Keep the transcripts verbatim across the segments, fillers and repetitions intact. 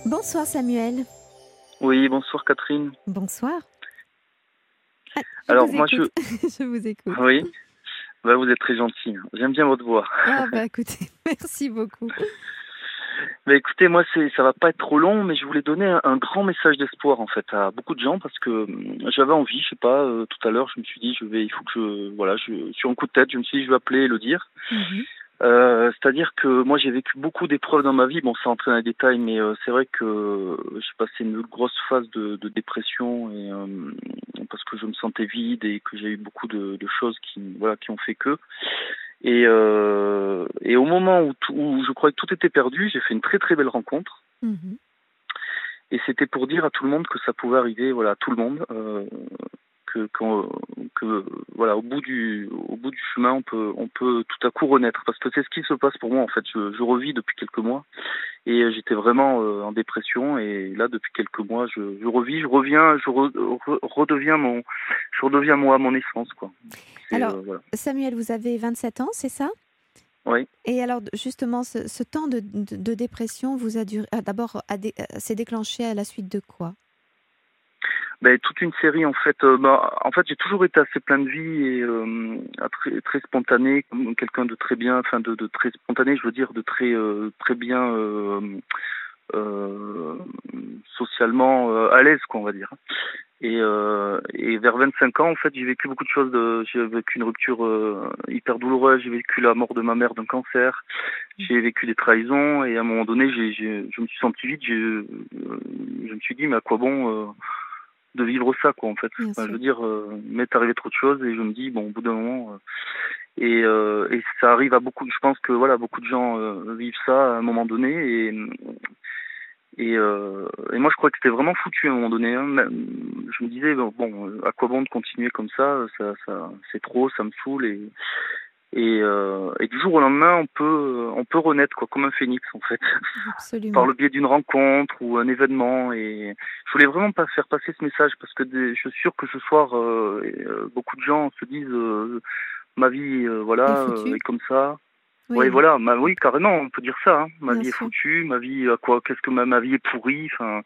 Bonsoir Samuel. Oui, bonsoir Catherine. Bonsoir. Ah, je Alors vous moi je écoute. Je vous écoute. oui, bah, vous êtes très gentil. J'aime bien votre voix. Ah bah écoutez, merci beaucoup. Mais écoutez, moi c'est ça va pas être trop long, mais je voulais donner un, un grand message d'espoir en fait à beaucoup de gens parce que hum, j'avais envie, je sais pas, euh, tout à l'heure je me suis dit je vais il faut que je voilà, je sur un coup de tête, je me suis dit je vais appeler et le dire. Mhm. Euh, c'est-à-dire que moi j'ai vécu beaucoup d'épreuves dans ma vie, bon ça entraîne un détail, mais euh, c'est vrai que euh, j'ai passé une grosse phase de, de dépression et euh, parce que je me sentais vide et que j'ai eu beaucoup de, de choses qui voilà qui ont fait que et euh, et au moment où, tout- où je croyais que tout était perdu, j'ai fait une très très belle rencontre Mhm. et c'était pour dire à tout le monde que ça pouvait arriver voilà à tout le monde. Euh, que, qu'on- que voilà au bout du au bout du chemin on peut on peut tout à coup renaître parce que c'est ce qui se passe pour moi en fait je, je revis depuis quelques mois et euh, j'étais vraiment euh, en dépression et là depuis quelques mois je, je revis je reviens je re- re- redeviens mon je redeviens moi à mon essence quoi c'est Alors euh, voilà Samuel, vous avez vingt-sept ans, c'est ça? oui. Et alors justement, ce, ce temps de, de- de dépression vous a duré. ah, D'abord, a dé- euh, s'est déclenché à la suite de quoi? Ben, toute une série en fait. Euh, bah, en fait, j'ai toujours été assez plein de vie et euh, très, très spontané, comme quelqu'un de très bien, enfin de, de très spontané, je veux dire, de très euh, très bien euh, euh, socialement euh, à l'aise, quoi, on va dire. Et, euh, et vers vingt-cinq ans, en fait, j'ai vécu beaucoup de choses. De, j'ai vécu une rupture euh, hyper douloureuse. J'ai vécu la mort de ma mère d'un cancer. J'ai vécu des trahisons et à un moment donné, j'ai, j'ai, je me suis senti vide. J'ai, euh, je me suis dit, mais à quoi bon euh, de vivre ça quoi en fait Bien enfin, je sûr. veux dire euh, m'est arrivé trop de choses et je me dis bon au bout d'un moment euh, et euh, et ça arrive à beaucoup je pense que voilà beaucoup de gens euh, vivent ça à un moment donné et et, euh, et moi je crois que c'était vraiment foutu à un moment donné hein. Même- je me disais bon, bon à quoi bon de continuer comme ça ça ça c'est trop ça me saoule et et, euh, et du jour au lendemain on peut on peut renaître quoi comme un phénix en fait par Absolument. le biais d'une rencontre ou un événement et je voulais vraiment pas faire passer ce message parce que des- je suis sûr que ce soir euh, et, euh, beaucoup de gens se disent euh, ma vie euh, Et voilà euh, foutu? est comme ça. Oui Oui, voilà, ma, oui carrément on peut dire ça hein. Ma bien vie est sûr. foutue, ma vie à quoi qu'est-ce que ma, ma vie est pourrie enfin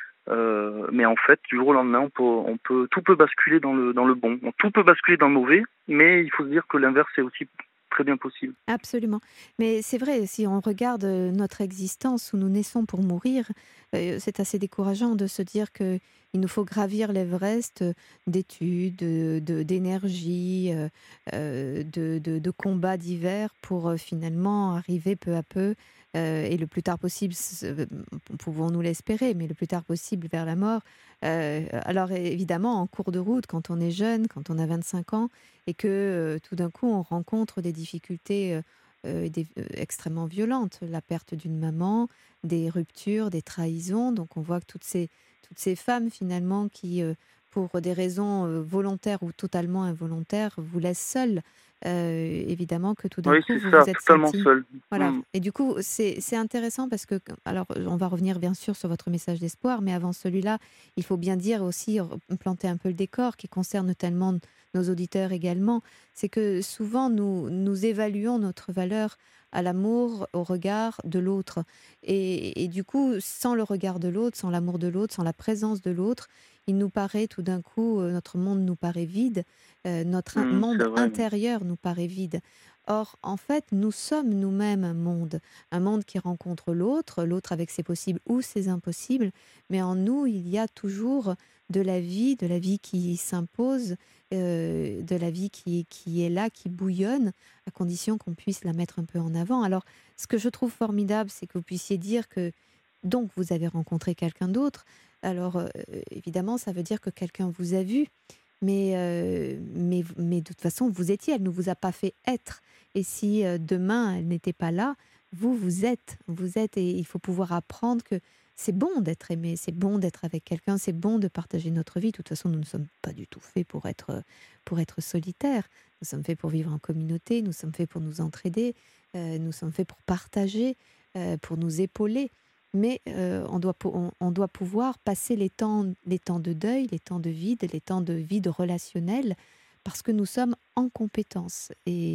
euh, mais en fait du jour au lendemain on peut on peut tout peut basculer dans le dans le bon. Tout peut basculer dans le mauvais mais il faut se dire que l'inverse est aussi très bien possible. Absolument. Mais c'est vrai, si on regarde euh, notre existence où nous naissons pour mourir, euh, c'est assez décourageant de se dire que il nous faut gravir l'Everest euh, d'études, de, de- d'énergie, euh, euh, de, de- de combats divers pour euh, finalement arriver peu à peu, euh, et le plus tard possible, s- euh, pouvons-nous l'espérer, mais le plus tard possible vers la mort. Euh, alors évidemment, en cours de route, quand on est jeune, quand on a vingt-cinq ans, et que euh, tout d'un coup on rencontre des difficultés euh, euh, des- euh, extrêmement violentes, la perte d'une maman, des ruptures, des trahisons. Donc on voit que toutes ces, toutes ces femmes finalement qui, euh, pour des raisons euh, volontaires ou totalement involontaires, vous laissent seules, euh, évidemment que tout d'un Oui coup c'est vous ça vous êtes totalement senti. seul. Voilà. Hmm. Et du coup, c'est c'est intéressant parce que, alors, on va revenir bien sûr sur votre message d'espoir, mais avant celui-là, il faut bien dire aussi, re- planter un peu le décor qui concerne tellement nos auditeurs également, c'est que souvent nous, nous évaluons notre valeur à l'amour, au regard de l'autre. Et, et du coup, sans le regard de l'autre, sans l'amour de l'autre, sans la présence de l'autre, il nous paraît tout d'un coup, euh, notre monde nous paraît vide, euh, notre in- Hmm, monde c'est vrai. intérieur nous paraît vide. Or, en fait, nous sommes nous-mêmes un monde, un monde qui rencontre l'autre, l'autre avec ses possibles ou ses impossibles, mais en nous, il y a toujours de la vie, de la vie qui s'impose, euh, de la vie qui, qui est là, qui bouillonne, à condition qu'on puisse la mettre un peu en avant. Alors, ce que je trouve formidable, c'est que vous puissiez dire que, donc, vous avez rencontré quelqu'un d'autre. Alors, euh, évidemment, ça veut dire que quelqu'un vous a vu, mais, euh, mais, mais de toute façon, vous étiez, elle ne vous a pas fait être. Et si euh, demain, elle n'était pas là, vous, vous êtes, vous êtes, et il faut pouvoir apprendre que c'est bon d'être aimé, c'est bon d'être avec quelqu'un, c'est bon de partager notre vie. De toute façon, nous ne sommes pas du tout faits pour être, pour être solitaires. Nous sommes faits pour vivre en communauté, nous sommes faits pour nous entraider, euh, nous sommes faits pour partager, euh, pour nous épauler. Mais euh, on, doit, on, on doit pouvoir passer les temps, les temps de deuil, les temps de vide, les temps de vide relationnel, parce que nous sommes en compétence. Et,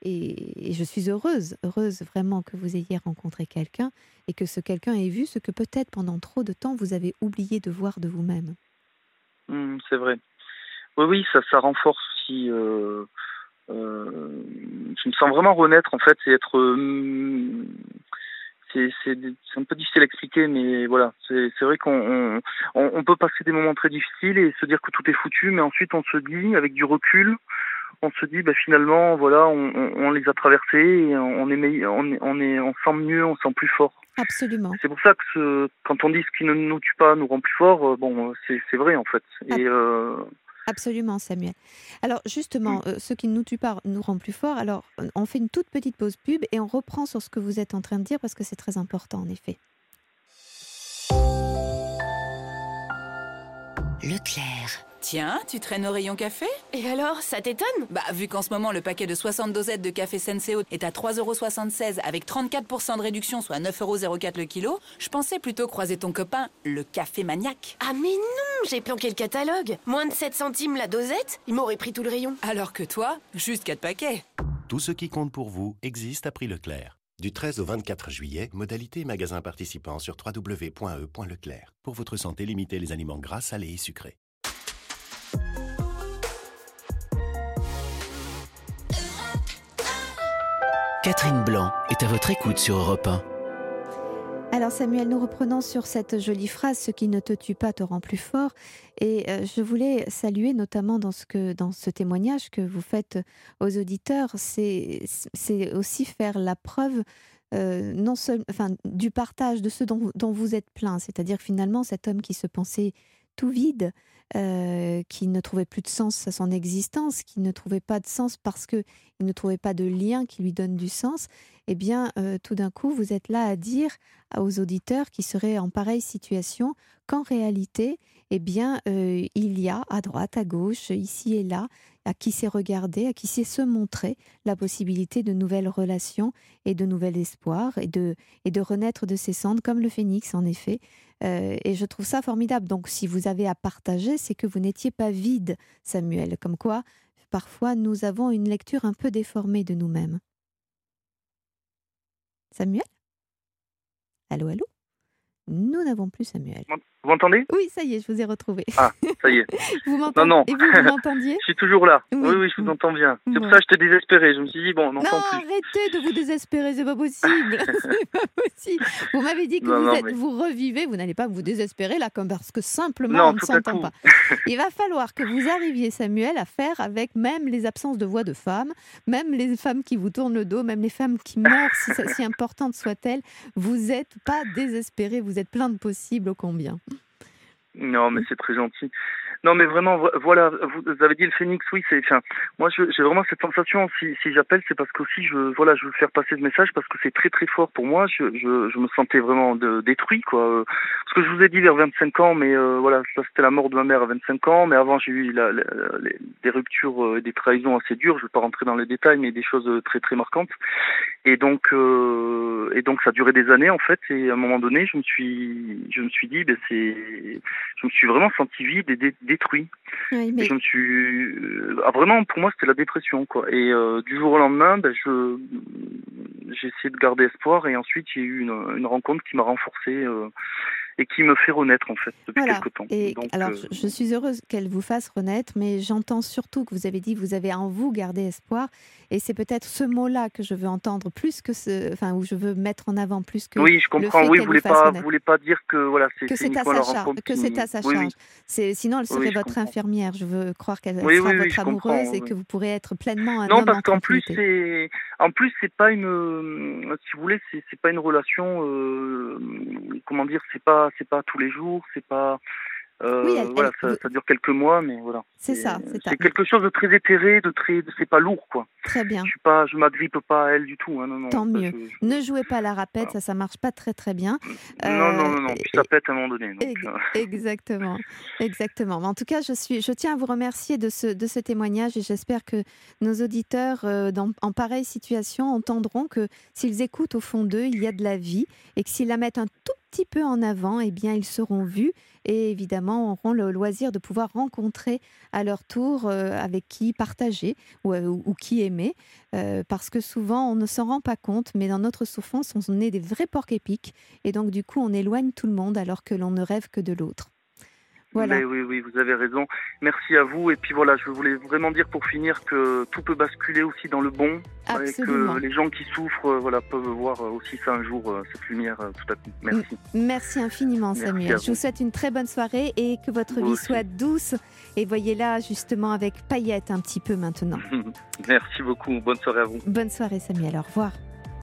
et, et je suis heureuse, heureuse vraiment que vous ayez rencontré quelqu'un et que ce quelqu'un ait vu ce que peut-être pendant trop de temps vous avez oublié de voir de vous-même. Mmh, c'est vrai. Oui, oui, ça, ça renforce aussi. Euh, euh, je me sens vraiment renaître en fait, et être. Euh, c'est, c'est, c'est un peu difficile à expliquer, mais voilà, c'est, c'est vrai qu'on on, on, on peut passer des moments très difficiles et se dire que tout est foutu, mais ensuite on se dit, avec du recul, on se dit, bah, finalement, voilà, on, on, on les a traversés et on est, meille- on, est, on est, on sent mieux, on sent plus fort. Absolument. C'est pour ça que ce, quand on dit ce qui ne nous tue pas nous rend plus fort, euh, bon, c'est, c'est vrai en fait. Et euh, Absolument, Samuel. Alors mm. justement, euh, ce qui ne nous tue pas nous rend plus fort. Alors, euh, on fait une toute petite pause pub et on reprend sur ce que vous êtes en train de dire parce que c'est très important en effet. Leclerc. Tiens, tu traînes au rayon café ? Et alors, ça t'étonne ? Bah, vu qu'en ce moment, le paquet de soixante dosettes de café Senseo est à trois euros soixante-seize avec trente-quatre pour cent de réduction, soit neuf euros zéro quatre le kilo, je pensais plutôt croiser ton copain, le café maniaque. Ah mais non, j'ai planqué le catalogue. Moins de sept centimes la dosette, il m'aurait pris tout le rayon. Alors que toi, juste quatre paquets. Tout ce qui compte pour vous existe à prix Leclerc. Du treize au vingt-quatre juillet, modalité magasin participant sur w w w point e point leclerc. Pour votre santé, limitez les aliments gras, salés et sucrés. Catherine Blanc est à votre écoute sur Europe un. Alors Samuel, nous reprenons sur cette jolie phrase « Ce qui ne te tue pas te rend plus fort ». Et euh, je voulais saluer notamment dans ce, que, dans ce témoignage que vous faites aux auditeurs, c'est, c'est aussi faire la preuve euh, non seul, enfin, du partage de ce dont, dont vous êtes plein. C'est-à-dire finalement cet homme qui se pensait tout vide, euh, qui ne trouvait plus de sens à son existence, qui ne trouvait pas de sens parce qu'il ne trouvait pas de lien qui lui donne du sens, eh bien, euh, tout d'un coup, vous êtes là à dire aux auditeurs qui seraient en pareille situation qu'en réalité, eh bien, euh, il y a à droite, à gauche, ici et là, à qui sait regarder, à qui sait se montrer la possibilité de nouvelles relations et de nouvel espoir et de, et de renaître de ses cendres comme le phénix, en effet. Euh, et je trouve ça formidable. Donc, si vous avez à partager, c'est que vous n'étiez pas vide, Samuel. Comme quoi, parfois, nous avons une lecture un peu déformée de nous-mêmes. Samuel ? Allô, allô ? Nous n'avons plus Samuel. Vous m'entendez ? Oui, ça y est, je vous ai retrouvé. Ah, ça y est. Vous m'entendez ? Non, non. Et vous, vous m'entendiez ? Je suis toujours là. Oui. Oui, oui, je vous entends bien. C'est Bon. pour ça que j'étais désespéré. Je me suis dit, bon, on Non, n'entend plus. arrêtez de vous désespérer, c'est pas possible. C'est pas possible. Vous m'avez dit que Non, vous, non, êtes, mais- vous revivez, vous n'allez pas vous désespérer là, comme parce que simplement Non, on ne tout à s'entend coup. pas. Il va falloir que vous arriviez, Samuel, à faire avec même les absences de voix de femmes, même les femmes qui vous tournent le dos, même les femmes qui meurent, si, si importantes soient-elles. Vous n'êtes pas désespéré, vous êtes plein de possibles ô combien. Non, mais c'est très gentil. Non, mais vraiment, vo- voilà, vous avez dit le phénix, oui, c'est, enfin, moi, je- j'ai vraiment cette sensation, si, si j'appelle, c'est parce qu'aussi, je, voilà, je veux faire passer ce message parce que c'est très, très fort pour moi. Je, je, je me sentais vraiment de- détruit, quoi. Euh, Ce que je vous ai dit vers vingt-cinq ans, mais euh, voilà, ça, c'était la mort de ma mère à vingt-cinq ans, mais avant, j'ai eu la, la- les- des ruptures euh, et des trahisons assez dures. Je ne vais pas rentrer dans les détails, mais des choses euh, très, très marquantes. Et donc, euh, et donc, ça a duré des années, en fait, et à un moment donné, je me suis, je me suis dit, ben, c'est, je me suis vraiment senti vide et dé- détruit. Oui, Et mais je me suis, euh, ah, vraiment, pour moi, c'était la dépression, quoi. Et euh, du jour au lendemain, ben, je, j'ai essayé de garder espoir, et ensuite, il y a eu une, une rencontre qui m'a renforcé euh, et qui me fait renaître, en fait, depuis voilà. quelque temps. Et Donc, alors, euh, je- je suis heureuse qu'elle vous fasse renaître, mais j'entends surtout que vous avez dit que vous avez en vous gardé espoir, et c'est peut-être ce mot-là que je veux entendre plus que ce, enfin, où je veux mettre en avant plus que oui, je comprends. fait Oui, qu'elle vous voulez vous fasse pas, renaître. vous voulez pas dire que voilà, c'est, que c'est c'est à uniquement sa la charge, rencontre que qui- c'est à sa Oui, charge. oui. C'est, sinon, elle Oui, serait je votre comprends. infirmière. Je veux croire qu'elle Oui, sera oui, oui, votre je comprends, amoureuse et oui. que vous pourrez être pleinement un Non, homme parce en qu'en plus tranquillité. c'est, en plus c'est pas une, euh, si vous voulez, c'est, c'est pas une relation, euh, comment dire, c'est pas, c'est pas tous les jours, c'est pas, euh, Oui, elle, voilà, elle- ça, vous- ça dure quelques mois, mais voilà. c'est ça, c'est ça. C'est quelque chose de très éthéré, de très, c'est pas lourd, quoi. Très bien. Je suis pas, je m'agrippe pas à elle du tout, hein, non, non. Tant ça, mieux. je- je- Ne jouez pas la rapette, Voilà. ça, ça marche pas très très bien. Non, non, Euh, non, non. Puis et- ça pète à un moment donné. Donc, Ex- euh, Exactement, exactement. Mais en tout cas, je suis, je tiens à vous remercier de ce, de ce témoignage et j'espère que nos auditeurs, euh, dans, en pareille situation, entendront que s'ils écoutent au fond d'eux, il y a de la vie et que s'ils la mettent un tout petit peu en avant, eh bien, ils seront vus et évidemment auront le loisir de pouvoir rencontrer à leur tour euh, avec qui partager ou, ou, ou qui aimer. Euh, parce que souvent, on ne s'en rend pas compte, mais dans notre souffrance, on est des vrais porcs-épics et donc du coup, on éloigne tout le monde alors que l'on ne rêve que de l'autre. Voilà. Mais oui, oui, vous avez raison. Merci à vous. Et puis voilà, je voulais vraiment dire pour finir que tout peut basculer aussi dans le bon. Absolument. Et que les gens qui souffrent euh, voilà, peuvent voir aussi ça un jour, euh, cette lumière euh, tout à coup. Merci. M- merci infiniment, Merci Samuel. à Je vous souhaite une très bonne soirée et que votre Vous vie aussi. soit douce. Et voyez-la justement avec paillettes un petit peu maintenant. Merci beaucoup. Bonne soirée à vous. Bonne soirée, Samuel. Au revoir.